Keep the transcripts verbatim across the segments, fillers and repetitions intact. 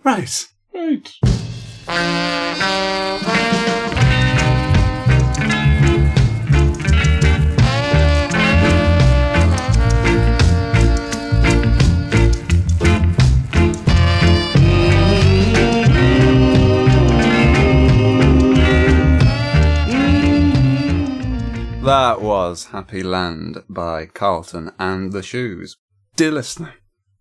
Right. Right. That was Happy Land by Carlton and the Shoes. Dear listener,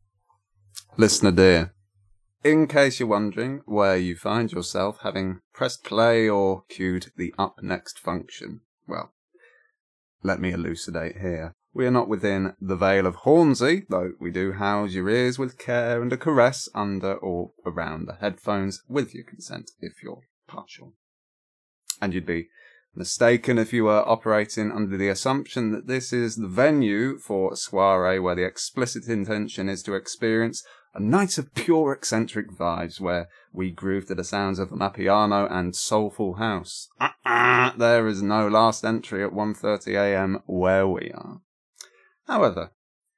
listener dear, in case you're wondering where you find yourself having pressed play or cued the up next function, well, let me elucidate here. We are not within the Vale of Hornsey, though we do house your ears with care and a caress under or around the headphones, with your consent if you're partial. And you'd be mistaken if you were operating under the assumption that this is the venue for a soiree where the explicit intention is to experience a night of pure eccentric vibes where we groove to the sounds of Amapiano and soulful house. Uh-uh, there is no last entry at one thirty a m where we are. However,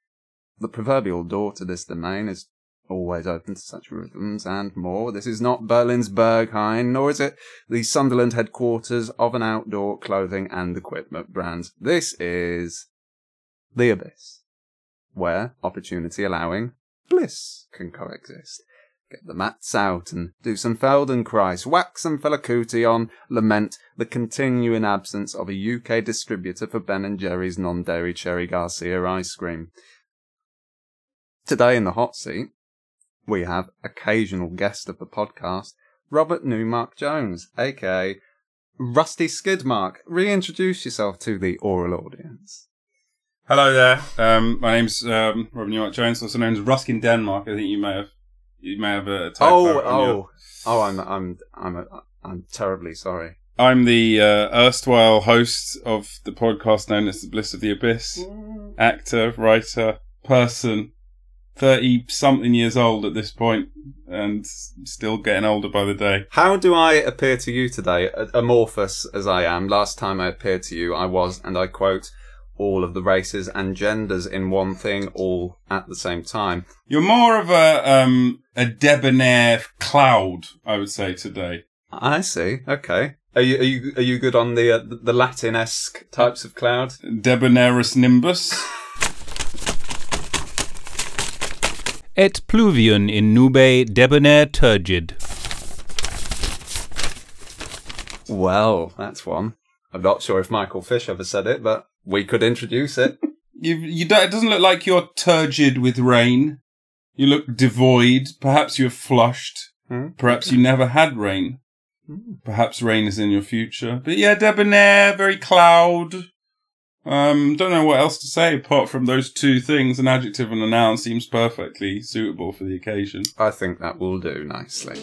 the proverbial door to this domain is always open to such rhythms and more. This is not Berlin's Berghain, nor is it the Sunderland headquarters of an outdoor clothing and equipment brand. This is the Abyss, where, opportunity allowing, bliss can coexist. Get the mats out and do some Feldenkrais, whack some Fela Kuti on, lament the continuing absence of a U K distributor for Ben and Jerry's non-dairy Cherry Garcia ice cream. Today in the hot seat, we have occasional guest of the podcast, Robert Newmark-Jones, aka Rusty Skidmark. Reintroduce yourself to the oral audience. Hello there. Um, my name's um, Robert Newmark-Jones, also known as Ruskin Denmark. I think you may have you may have a typo. Oh, on oh, your... oh! I'm I'm I'm a, I'm terribly sorry. I'm the uh, erstwhile host of the podcast known as The Bliss of the Abyss. Mm. Actor, writer, person. thirty-something years old at this point, and still getting older by the day. How do I appear to you today, amorphous as I am? Last time I appeared to you, I was, and I quote, all of the races and genders in one thing, all at the same time. You're more of a um, a debonair cloud, I would say, today. I see. Okay. Are you are you are you good on the uh, the Latin-esque types of cloud? Debonairus nimbus. Et pluvium in nube debonair turgid. Well, that's one. I'm not sure if Michael Fish ever said it, but we could introduce it. you, you don't, it doesn't look like you're turgid with rain. You look devoid. Perhaps you're flushed. Hmm? Perhaps you never had rain. Hmm. Perhaps rain is in your future. But yeah, debonair, very cloud. Um, don't know what else to say apart from those two things. An adjective and a noun seems perfectly suitable for the occasion. I think that will do nicely.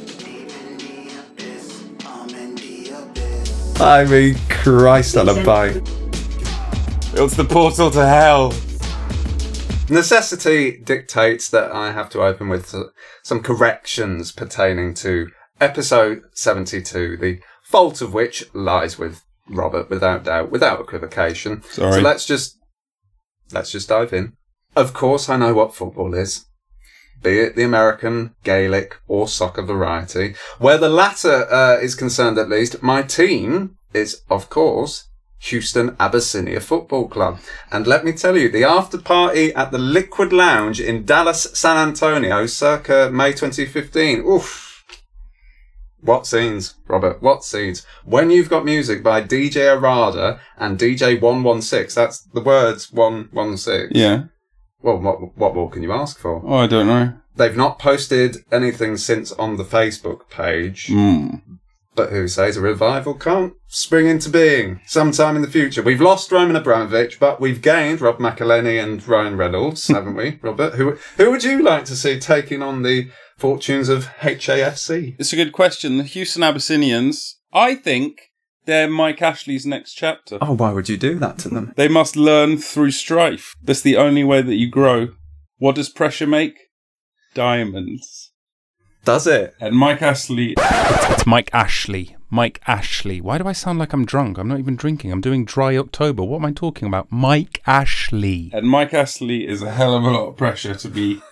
I mean, Christ on a bike. It's the portal to hell. Necessity dictates that I have to open with some corrections pertaining to episode seventy-two, the fault of which lies with Robert, without doubt, without equivocation. Sorry. So let's just let's just dive in. Of course, I know what football is, be it the American, Gaelic, or soccer variety. Where the latter uh, is concerned, at least, my team is, of course, Houston Abyssinia Football Club. And let me tell you, the after party at the Liquid Lounge in Dallas, San Antonio, circa May twenty fifteen. Oof. What scenes, Robert? What scenes? When you've got music by D J Arada and D J one one six, that's the words one one six. Yeah. Well, what what more can you ask for? Oh, I don't know. They've not posted anything since on the Facebook page. Mm. But who says a revival can't spring into being sometime in the future? We've lost Roman Abramovich, but we've gained Rob McElhenney and Ryan Reynolds, haven't we, Robert? Who who would you like to see taking on the fortunes of H A F C? It's a good question. The Houston Abyssinians, I think they're Mike Ashley's next chapter. Oh, why would you do that to them? They must learn through strife. That's the only way that you grow. What does pressure make? Diamonds. Does it? And Mike Ashley... It's, it's Mike Ashley. Mike Ashley. Why do I sound like I'm drunk? I'm not even drinking. I'm doing dry October. What am I talking about? Mike Ashley. And Mike Ashley is a hell of a lot of pressure to be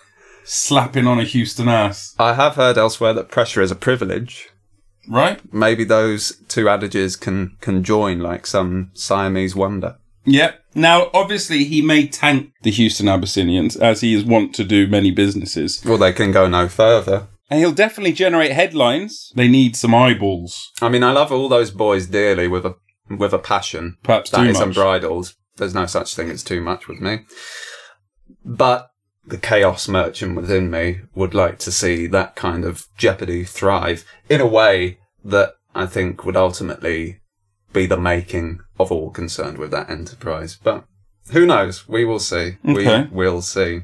slapping on a Houston ass. I have heard elsewhere that pressure is a privilege. Right? Maybe those two adages can, can join like some Siamese wonder. Yep. Now, obviously, he may tank the Houston Abyssinians, as he is wont to do many businesses. Well, they can go no further. And he'll definitely generate headlines. They need some eyeballs. I mean, I love all those boys dearly with a with a passion. Perhaps that too is much. unbridled. There's no such thing as too much with me. But the chaos merchant within me would like to see that kind of jeopardy thrive in a way that I think would ultimately be the making of all concerned with that enterprise. But who knows? We will see. Okay. We will see.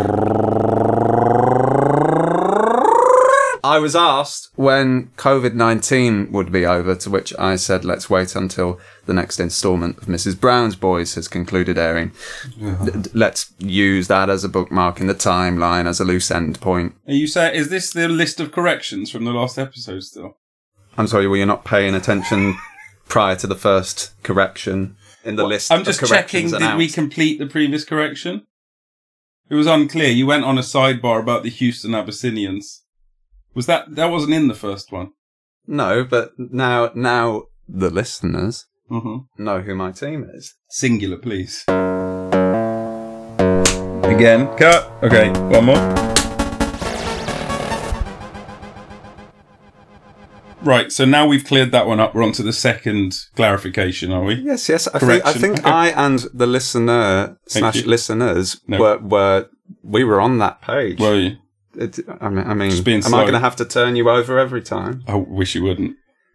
I was asked when covid nineteen would be over, to which I said, let's wait until the next instalment of Missus Brown's Boys has concluded airing. Yeah. D- let's use that as a bookmark in the timeline, as a loose end point. Are you saying, is this the list of corrections from the last episode still? I'm sorry, were you not paying attention prior to the first correction in the What? list I'm of just corrections checking, did we announced? complete the previous correction? It was unclear. You went on a sidebar about the Houston Abyssinians. Was that, that wasn't in the first one? No, but now, now the listeners Mm-hmm. know who my team is. Singular, please. Again. Cut. Okay, one more. Right, so now we've cleared that one up, we're on to the second clarification, are we? Yes, yes. I think, I Correction. think Okay. I and the listener slash you. listeners No. were, were, we were on that page. Were you? It, I mean, I mean Just being am slow. I going to have to turn you over every time? I wish you wouldn't.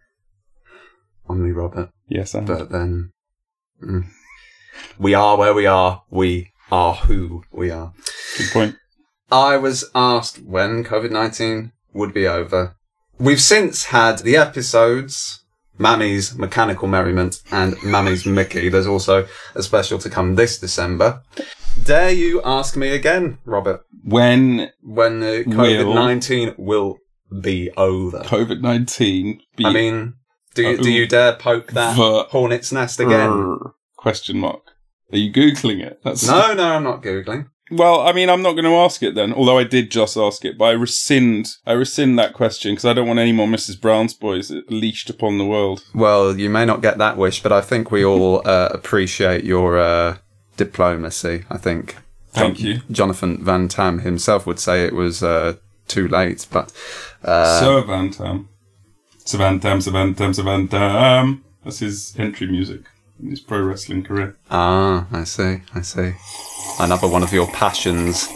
On me, Robert. Yes, I am. But then, mm, we are where we are. We are who we are. Good point. I was asked when covid nineteen would be over. We've since had the episodes, Mammy's Mechanical Merriment and Mammy's Mickey. There's also a special to come this December. Dare you ask me again, Robert, When when uh, covid nineteen will be over? covid nineteen be... I mean, do you, Uh, do you dare poke that the- hornet's nest again? Brr, question mark. Are you Googling it? That's... No, no, I'm not Googling. Well, I mean, I'm not going to ask it then, although I did just ask it, but I rescind, I rescind that question because I don't want any more Missus Brown's Boys leashed upon the world. Well, you may not get that wish, but I think we all uh, appreciate your uh, diplomacy. I think. Thank Jon- you. Jonathan Van Tam himself would say it was uh, too late, but uh, Sir Van Tam. Sir Van Tam, Sir Van Tam, Sir Van Tam. That's his entry music in his pro wrestling career. ah, I see, I see. Another one of your passions.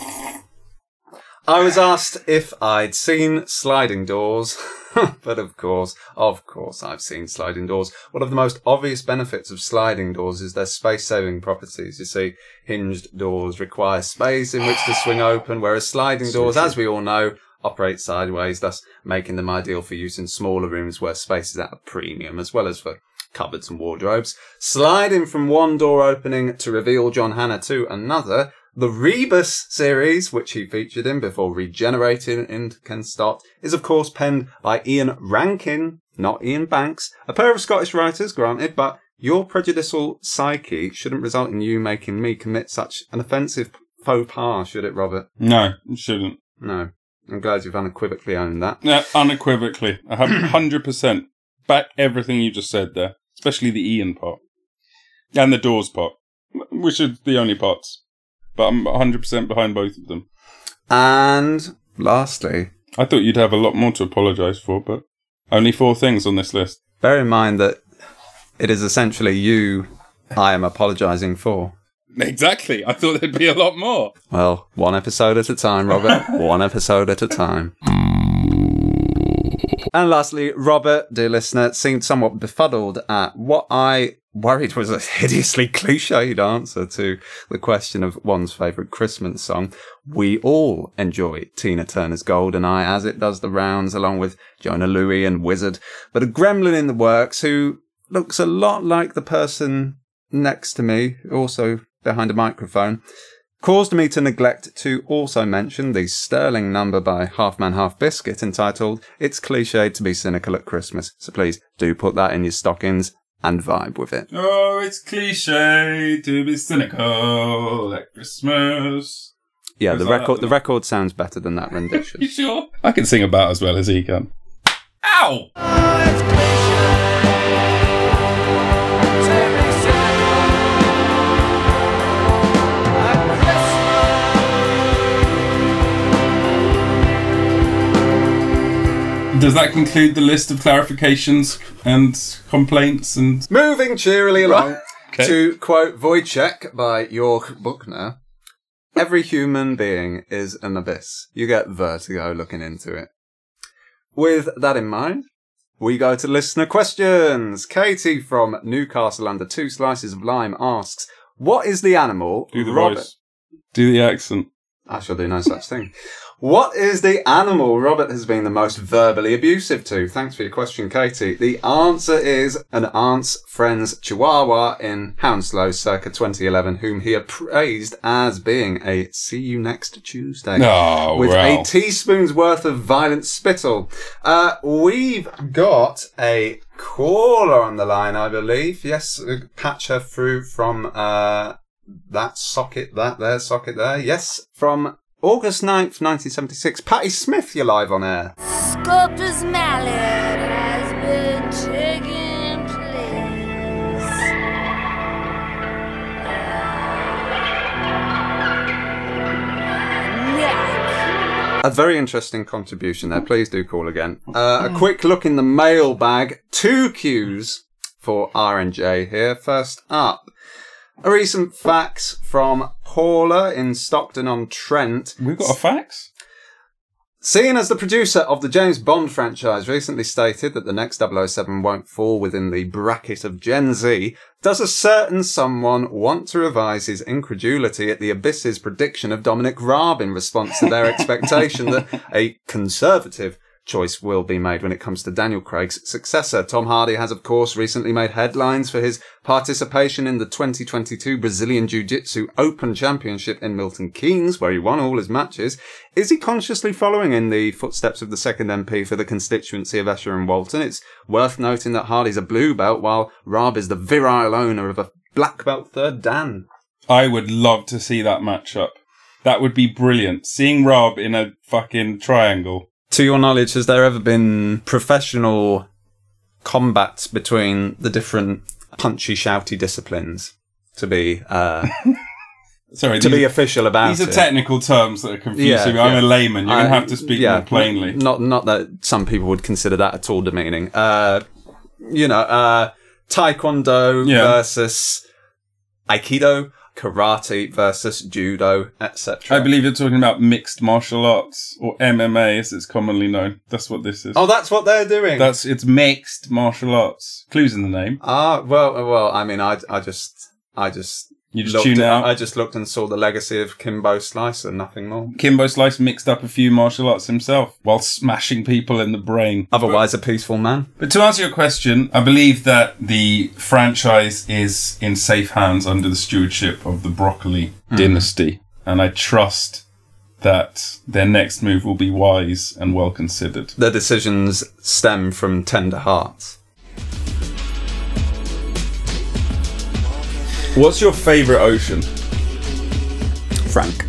I was asked if I'd seen Sliding Doors, but of course, of course I've seen Sliding Doors. One of the most obvious benefits of sliding doors is their space-saving properties. You see, hinged doors require space in which to swing open, whereas sliding doors, as we all know, operate sideways, thus making them ideal for use in smaller rooms where space is at a premium, as well as for cupboards and wardrobes. Sliding from one door opening to reveal John Hannah to another, the Rebus series, which he featured in before regenerating in Ken Stott, is of course penned by Ian Rankin, not Ian Banks. A pair of Scottish writers, granted, but your prejudicial psyche shouldn't result in you making me commit such an offensive faux pas, should it, Robert? No, it shouldn't. No. I'm glad you've unequivocally owned that. Yeah, unequivocally. I have one hundred percent back everything you just said there, especially the Ian part. And the Doors part, which are the only parts. But I'm one hundred percent behind both of them. And lastly, I thought you'd have a lot more to apologise for, but only four things on this list. bear in mind that it is essentially you I am apologising for. Exactly. I thought there'd be a lot more. Well, one episode at a time, Robert. One episode at a time. And lastly, Robert, dear listener, seemed somewhat befuddled at what I worried was a hideously cliched answer to the question of one's favourite Christmas song. We all enjoy Tina Turner's Goldeneye, as it does the rounds, along with Jonah Louie and Wizard. But a gremlin in the works who looks a lot like the person next to me, also behind a microphone, caused me to neglect to also mention the sterling number by Half Man Half Biscuit entitled It's Cliched to be Cynical at Christmas. So please do put that in your stockings and vibe with it. Oh, it's cliche to be cynical at Christmas. Yeah, Is the that record that? the record sounds better than that rendition. You sure? I can sing about as well as he can. Ow! Does that conclude the list of clarifications and complaints and... Moving cheerily along, Okay. to quote Wojciech by Jörg Buchner, every human being is an abyss. You get vertigo looking into it. With that in mind, we go to listener questions. Katie from Newcastle under two slices of lime asks, what is the animal... Do the Robert- voice. Do the accent. I shall do no such thing. What is the animal Robert has been the most verbally abusive to? Thanks for your question, Katie. The answer is an aunt's friend's chihuahua in Hounslow circa twenty eleven, whom he appraised as being a see you next Tuesday. Oh, with well. a teaspoon's worth of violent spittle. Uh, we've got a caller on the line, I believe. Yes, uh, patch her through from uh, that socket, that there, socket there. Yes, from August ninth, nineteen seventy-six. Patty Smith, you're live on air. Sculptor's mallet has been taking place. Neck. A very interesting contribution there. Please do call again. Uh, a quick look in the mailbag. Two Qs for R and J here. First up, a recent fax from Paula in Stockton-on-Trent. We've got a fax? Seen as the producer of the James Bond franchise recently stated that the next double oh seven won't fall within the bracket of Gen Z, does a certain someone want to revise his incredulity at the Abyss's prediction of Dominic Raab in response to their expectation that a conservative choice will be made when it comes to Daniel Craig's successor? Tom Hardy has, of course, recently made headlines for his participation in the twenty twenty-two Brazilian Jiu-Jitsu Open Championship in Milton Keynes, where he won all his matches. Is he consciously following in the footsteps of the second M P for the constituency of Esher and Walton? It's worth noting that Hardy's a blue belt, while Raab is the virile owner of a black belt third Dan. I would love to see that matchup. That would be brilliant. Seeing Raab in a fucking triangle. To your knowledge, has there ever been professional combats between the different punchy, shouty disciplines to be uh, Sorry, to these, be official about these it? are technical terms that are confusing me. Yeah, I'm yeah. a layman. You're going to I- have to speak yeah, more plainly. Not, not that some people would consider that at all demeaning. Uh, you know, uh, Taekwondo Yeah. versus Aikido, karate versus judo, et cetera. I believe you're talking about mixed martial arts, or M M A as it's commonly known. That's what this is. Oh, that's what they're doing. That's it's mixed martial arts. Clues in the name. Ah, well, well. I mean, I, I just, I just. You just looked tune at- out. I just looked and saw the legacy of Kimbo Slicer, nothing more. Kimbo Slice mixed up a few martial arts himself while smashing people in the brain. Otherwise, a peaceful man. But to answer your question, I believe that the franchise is in safe hands under the stewardship of the Broccoli dynasty. And I trust that their next move will be wise and well considered. Their decisions stem from tender hearts. What's your favourite ocean? Frank.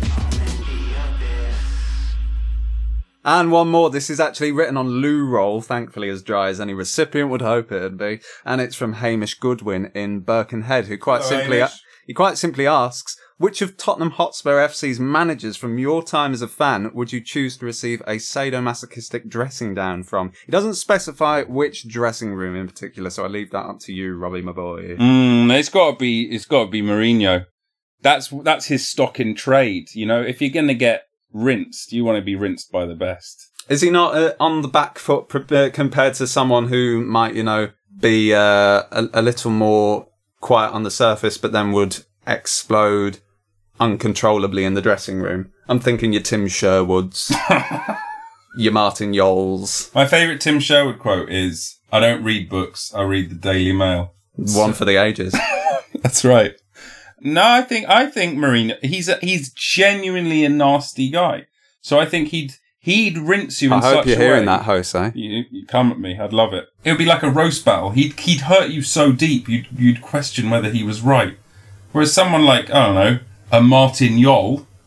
And one more. This is actually written on loo roll, thankfully as dry as any recipient would hope it'd be. And it's from Hamish Goodwin in Birkenhead, who quite Hello, simply Hamish. he quite simply asks, which of Tottenham Hotspur F C's managers from your time as a fan would you choose to receive a sadomasochistic dressing down from? He doesn't specify which dressing room in particular, so I leave that up to you, Robbie, my boy. Mm, it's got to be. It's got to be Mourinho. That's that's his stock in trade. You know, if you're going to get rinsed, you want to be rinsed by the best. Is he not uh, on the back foot pr- uh, compared to someone who might, you know, be uh, a, a little more quiet on the surface, but then would explode uncontrollably in the dressing room? I'm thinking your Tim Sherwoods, your Martin Yoles. My favourite Tim Sherwood quote is, "I don't read books. I read the Daily Mail." One for the ages. That's right. No, I think I think Mourinho. He's a, he's genuinely a nasty guy. So I think he'd he'd rinse you in I hope such you're a way. hearing that, Jose. You, you come at me. I'd love it. It would be like a roast battle. He'd he'd hurt you so deep you'd you'd question whether he was right. Whereas someone like, I don't know, a Martin Yol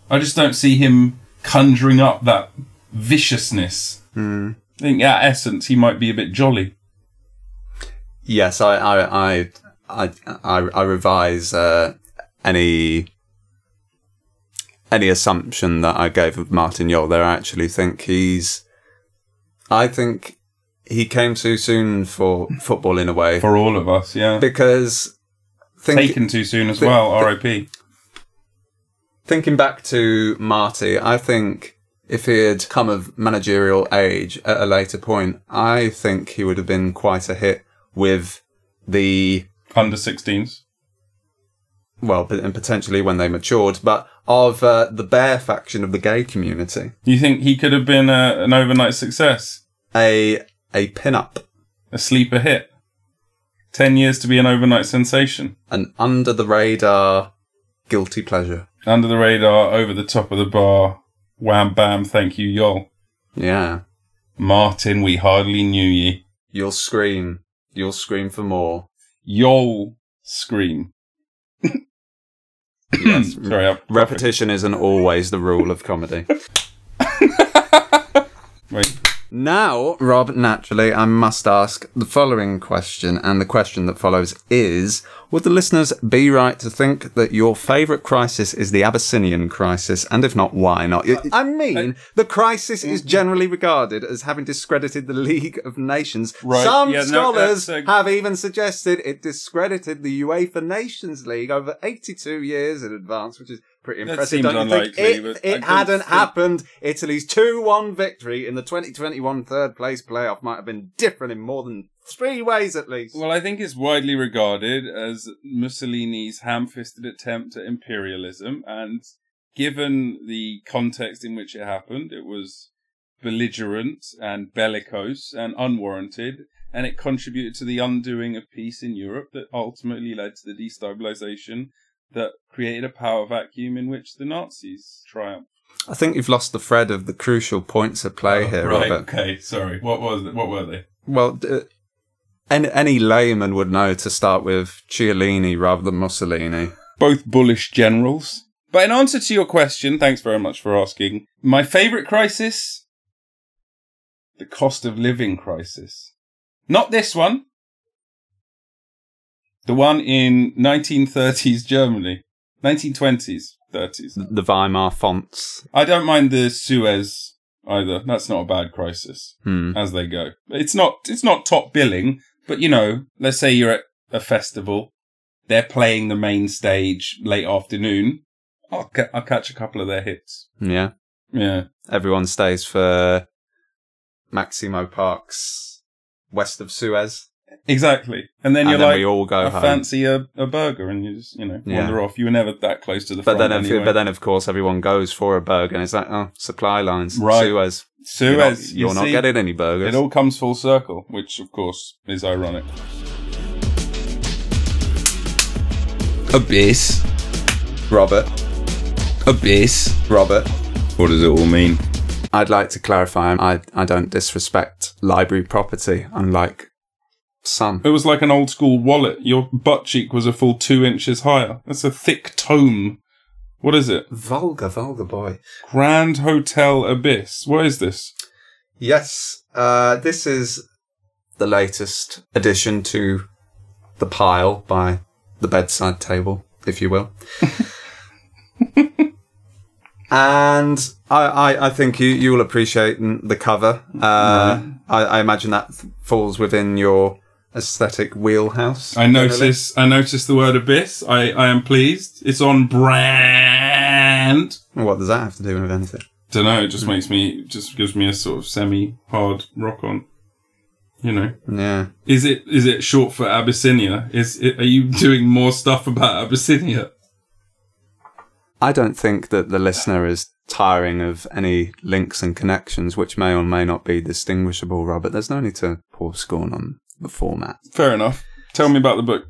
I just don't see him conjuring up that viciousness. Mm. I think at essence he might be a bit jolly. Yes, I I I I, I, I revise uh, any any assumption that I gave of Martin Jol there. I actually think he's. I think he came too soon for football in a way. For all of us, yeah. Because think, taken too soon as think, well. R I P. Thinking back to Marty, I think if he had come of managerial age at a later point, I think he would have been quite a hit with the under sixteens. Well, and potentially when they matured, but of uh, the bear faction of the gay community. You think he could have been a, an overnight success? A a pin-up. A sleeper hit? Ten years to be an overnight sensation? An under-the-radar guilty pleasure. Under the radar, over the top of the bar, wham bam, thank you, Jol. Yeah. Martin, we hardly knew ye. You'll scream. You'll scream for more. Yol scream. Yes. Sorry, I'm repetition isn't always the rule of comedy. Wait. Now, Rob, naturally, I must ask the following question, and the question that follows is, would the listeners be right to think that your favourite crisis is the Abyssinian crisis, and if not, why not? I mean, the crisis is generally regarded as having discredited the League of Nations. Right. Some Yeah, no, scholars that's a- have even suggested it discredited the UEFA Nations League over eighty-two years in advance, which is pretty That impressive, seems don't you unlikely, think? but If I it don't hadn't think- happened, Italy's two one victory in the twenty twenty-one third place playoff might have been different in more than three ways at least. Well, I think it's widely regarded as Mussolini's ham-fisted attempt at imperialism, and given the context in which it happened, it was belligerent and bellicose and unwarranted, and it contributed to the undoing of peace in Europe that ultimately led to the destabilization that created a power vacuum in which the Nazis triumphed. I think you've lost the thread of the crucial points at play Oh, here, right, Robert. okay, sorry. What was it? What were they? Well, uh, any, any layman would know to start with Cialini rather than Mussolini. Both bullish generals. But in answer to your question, thanks very much for asking, my favourite crisis? The cost of living crisis. Not this one. The one in nineteen thirties Germany. nineteen twenties, thirties. The Weimar fonts. I don't mind the Suez either. That's not a bad crisis, Hmm. as they go. It's not, it's not top billing, but you know, let's say you're at a festival, they're playing the main stage late afternoon. I'll, ca- I'll catch a couple of their hits. Yeah. Yeah. Everyone stays for Maximo Park's West of Suez. Exactly. And then And you're then like, we all go I home. fancy a, a burger, and you just, you know, Yeah. wander off. You were never that close to the But front then, if, anyway. but then, of course, everyone goes for a burger, and it's like, oh, supply lines, Right. Suez. Suez, You're not, you're you not see, getting any burgers. it all comes full circle, which, of course, is ironic. Abyss. Robert, Abyss. Robert, What does it all mean? I'd like to clarify, I, I don't disrespect library property, unlike some. It was like an old school wallet. Your butt cheek was a full two inches higher. That's a thick tome. What is it? Vulgar, vulgar boy. Grand Hotel Abyss. What is this? Yes, uh, this is the latest addition to the pile by the bedside table, if you will. And I, I, I think you, you will appreciate the cover. Uh, I, I imagine that falls within your aesthetic wheelhouse. I notice. I noticed the word abyss. I, I am pleased. It's on brand. What does that have to do with anything? Don't know. It just makes me. Just gives me a sort of semi-hard rock on. You know. Yeah. Is it? Is it short for Abyssinia? Is it? Are you doing more stuff about Abyssinia? I don't think that the listener is tiring of any links and connections, which may or may not be distinguishable, Robert. There's no need to pour scorn on the format. Fair enough. Tell me about the book.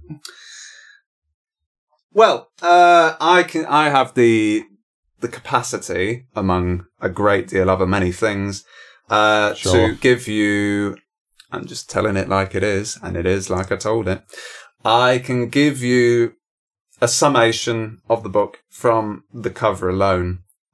Well, uh, I can. I have the the capacity, among a great deal of other many things, uh, Sure. to give you. I'm just telling it like it is, and it is like I told it. I can give you a summation of the book from the cover alone.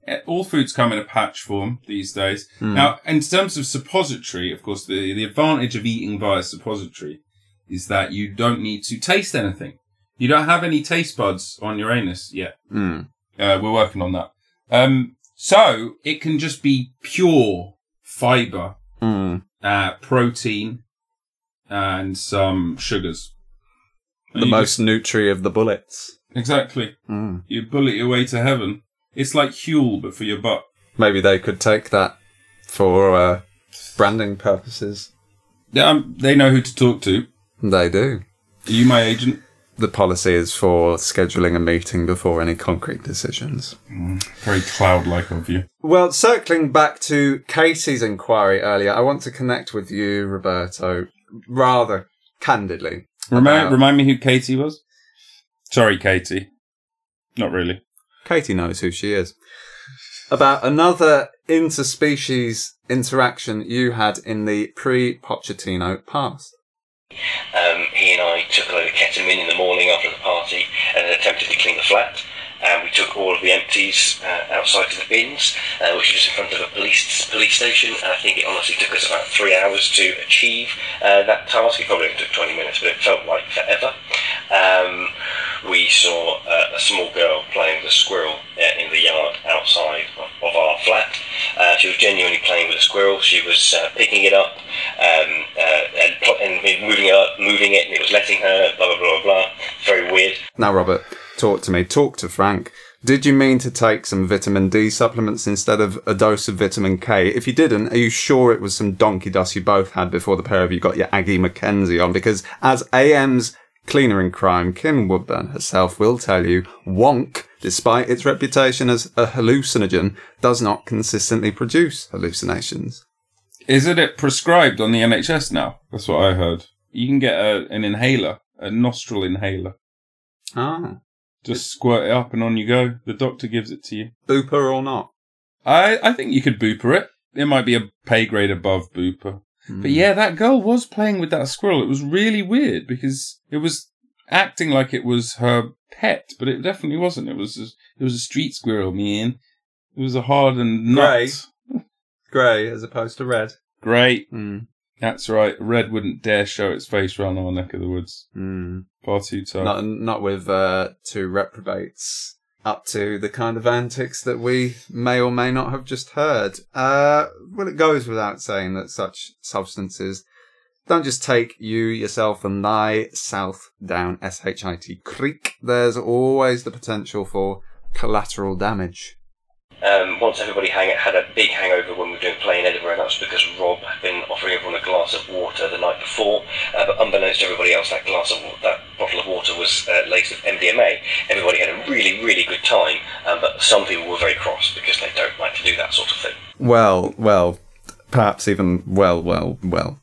All foods come in a patch form these days. Mm. Now, in terms of suppository, of course, the, the advantage of eating via suppository is that you don't need to taste anything. You don't have any taste buds on your anus yet. Mm. Uh, we're working on that. Um, so it can just be pure fiber, Mm. uh, protein, and some sugars. And The you most nutri of the bullets. just- exactly. Mm. You bullet your way to heaven. It's like Huel, but for your butt. Maybe they could take that for uh, branding purposes. Yeah, um, they know who to talk to. They do. Are you my agent? The policy is for scheduling a meeting before any concrete decisions. Mm, very cloud-like of you. Well, circling back to Casey's inquiry earlier, I want to connect with you, Roberto, rather candidly. Remind, about- remind me who Katie was? Sorry, Katie. Not really. Katie knows who she is. About another interspecies interaction you had in the pre-Pochettino past. Um, he and I took a load of ketamine in the morning after the party and attempted to clean the flat. And we took all of the empties uh, outside to the bins, uh, which was in front of a police police station. And I think it honestly took us about three hours to achieve uh, that task. It probably only took twenty minutes, but it felt like forever. Um, we saw uh, a small girl playing with a squirrel uh, in the yard outside of, of our flat. Uh, she was genuinely playing with a squirrel. She was uh, picking it up um, uh, and, pl- and moving it up, moving it, and it was letting her. Blah blah blah blah. Very weird. Now, Robert, talk to me. Talk to Frank. Did you mean to take some vitamin D supplements instead of a dose of vitamin K? If you didn't, are you sure it was some donkey dust you both had before the pair of you got your Aggie Mackenzie on? Because as A M's cleaner in crime, Kim Woodburn herself will tell you, Wonk, despite its reputation as a hallucinogen, does not consistently produce hallucinations. Isn't it prescribed on the N H S now? That's what I heard. You can get a, an inhaler, a nostril inhaler. Ah. Just squirt it up and on you go. The doctor gives it to you. Booper or not? I, I think you could booper it. It might be a pay grade above booper. Mm. But yeah, that girl was playing with that squirrel. It was really weird because it was acting like it was her pet, but it definitely wasn't. It was a, it was a street squirrel, man. It was a hard and Grey. nut. Grey as opposed to red. Great. Mm. That's right. Red wouldn't dare show its face round our neck of the woods. Mm. Far too tough. Not, not with uh, two reprobates up to the kind of antics that we may or may not have just heard. Uh, well, it goes without saying that such substances don't just take you, yourself, and thy south down S H I T Creek. There's always the potential for collateral damage. Um, once everybody hang- had a big hangover when we were doing play in Edinburgh, and that was because Rob had been offering everyone a glass of water the night before, uh, but unbeknownst to everybody else, that glass of that bottle of water was uh, laced with M D M A. Everybody had a really, really good time, um, but some people were very cross because they don't like to do that sort of thing. Well, well, perhaps even well, well, well.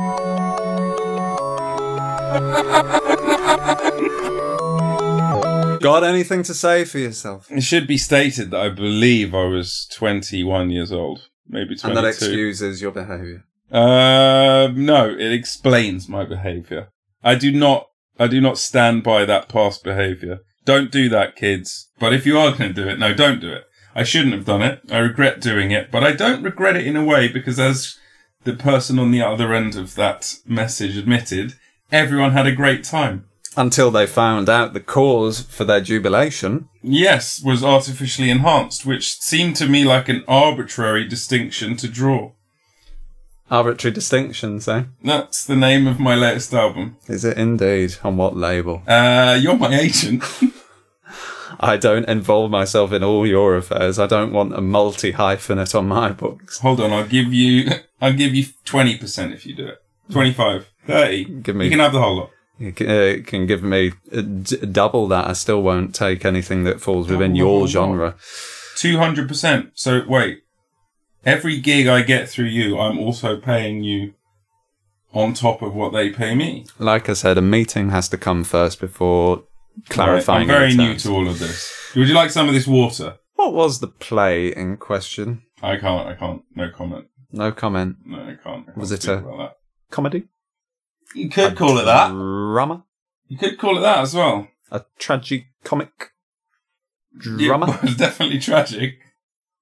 Got anything to say for yourself? It should be stated that I believe I was twenty-one years old, maybe twenty-two. And that excuses your behaviour. Uh, no, it explains my behaviour. I do not, I do not stand by that past behaviour. Don't do that, kids. But if you are going to do it, no, don't do it. I shouldn't have done it. I regret doing it, but I don't regret it in a way because as the person on the other end of that message admitted, everyone had a great time. Until they found out the cause for their jubilation. Yes, was artificially enhanced, which seemed to me like an arbitrary distinction to draw. Arbitrary distinctions, eh? That's the name of my latest album. Is it indeed? On what label? Uh, you're my agent. I don't involve myself in all your affairs. I don't want a multi-hyphenate on my books. Hold on, I'll give you, I'll give you twenty percent if you do it. twenty-five, thirty. Give me. You can have the whole lot. You can, uh, can give me uh, d- double that. I still won't take anything that falls within your genre. two hundred percent. So wait, every gig I get through you, I'm also paying you on top of what they pay me. Like I said, a meeting has to come first before clarifying. Right, I'm very any new terms. to all of this. Would you like some of this water? What was the play in question? I can't, I can't, no comment. No comment. No, I can't. I can't Was it speak a- about that. Comedy? You could call it that. Drama? You could call it that as well. A tragic comic Yeah, drama? well, it's definitely tragic.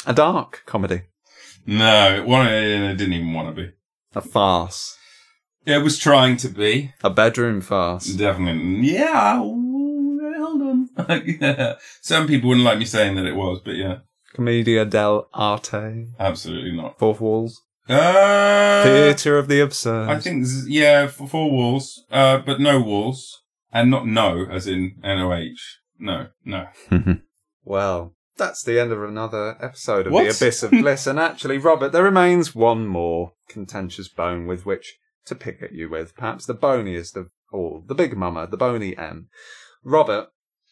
A dark comedy. No, it, wanted, it didn't even want to be. A farce. It was trying to be. A bedroom farce. Definitely. Yeah. Ooh, hold on. Yeah. Some people wouldn't like me saying that it was, but yeah. Commedia dell'arte. Absolutely not. Fourth walls. Uh, Theatre of the absurd. I think, z- yeah, for four walls, uh, but no walls. And not no, as in N O H. No, no. Well, that's the end of another episode of What? The Abyss of Bliss. And actually, Robert, there remains one more contentious bone with which to pick at you with. Perhaps the boniest of all. The Big Mama, the bony M. Robert,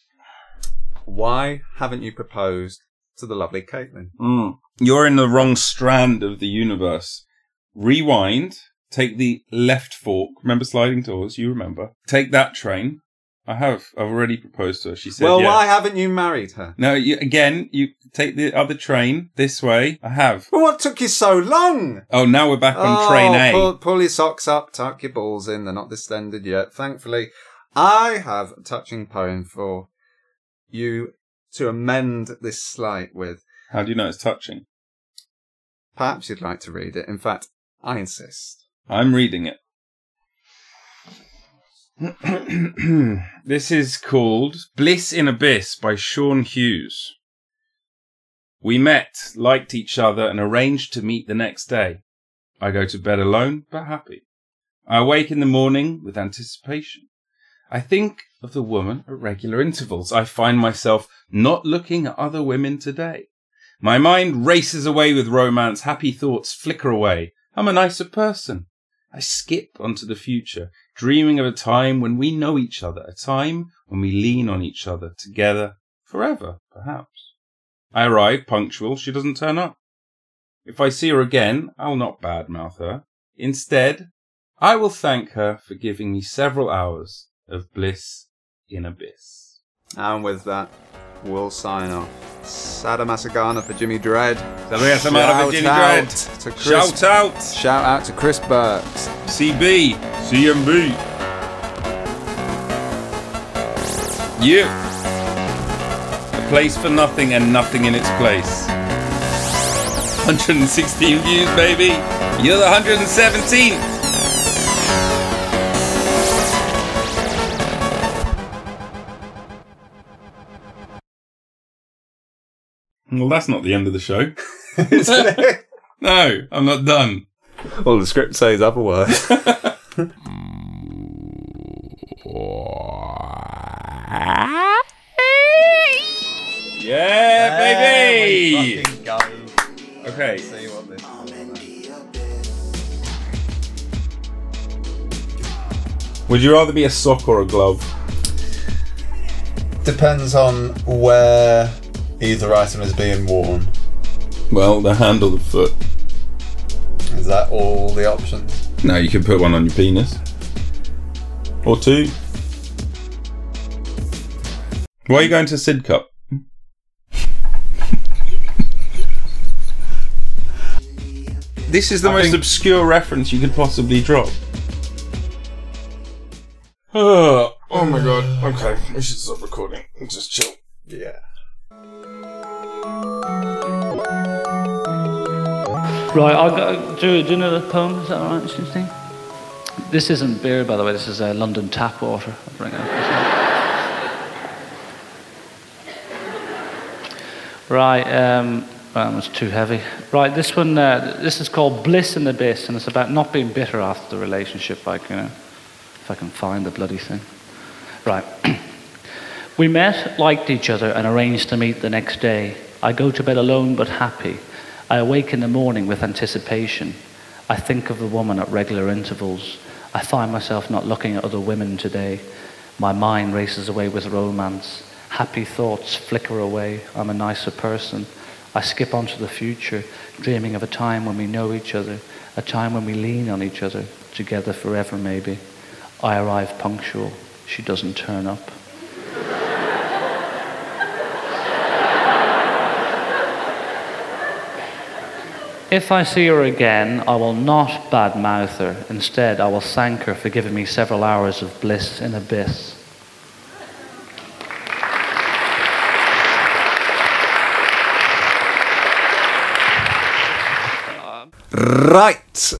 why haven't you proposed to the lovely Caitlin? Mm. You're in the wrong strand of the universe. Rewind, take the left fork. Remember sliding doors? You remember. Take that train. I have. I've already proposed to her. She said, Well, yeah. why haven't you married her? No, you, again, you take the other train this way. I have. Well, what took you so long? Oh, now we're back on oh, train A. Pull, pull your socks up, tuck your balls in. They're not distended yet. Thankfully, I have a touching poem for you to amend this slight with. How do you know it's touching? Perhaps you'd like to read it. In fact, I insist. I'm reading it. This is called Bliss in Abyss by Sean Hughes. We met, liked each other, and arranged to meet the next day. I go to bed alone, but happy. I awake in the morning with anticipation. I think of the woman at regular intervals. I find myself not looking at other women today. My mind races away with romance. Happy thoughts flicker away. I'm a nicer person. I skip onto the future, dreaming of a time when we know each other, a time when we lean on each other together forever, perhaps. I arrive punctual. She doesn't turn up. If I see her again, I'll not badmouth her. Instead, I will thank her for giving me several hours of bliss in abyss. And with that, we'll sign off. Sadomasagana for Jimmy Dread. Shout out to Chris. Shout out. Shout out to Chris Burks. C B. C M B. You. A place for nothing and nothing in its place. one hundred sixteen views, baby. You're the one hundred seventeenth. Well, that's not the end of the show. No, I'm not done. Well, the script says otherwise. Yeah, baby! Fucking go. Okay. See what this is. Would you rather be a sock or a glove? Depends on where either item is being worn. Well, the hand or the foot. Is that all the options? No, you can put one on your penis. Or two. Why are you going to Sid Cup? This is the I most think- obscure reference you could possibly drop. Oh, oh my god. Okay, we should stop recording and just chill. Yeah. Right, I'll go, do, do another poem, is that alright, Susie? This isn't beer, by the way, this is uh, London tap water. I'll bring it up. Right, um, well, that was too heavy. Right, this one, uh, this is called Bliss in the Abyss, and it's about not being bitter after the relationship, like, you know, if I can find the bloody thing. Right. We met, liked each other, and arranged to meet the next day. I go to bed alone but happy. I awake in the morning with anticipation. I think of the woman at regular intervals. I find myself not looking at other women today. My mind races away with romance. Happy thoughts flicker away. I'm a nicer person. I skip onto the future, dreaming of a time when we know each other, a time when we lean on each other, together forever maybe. I arrive punctual. She doesn't turn up. If I see her again, I will not badmouth her. Instead, I will thank her for giving me several hours of bliss in abyss. Right.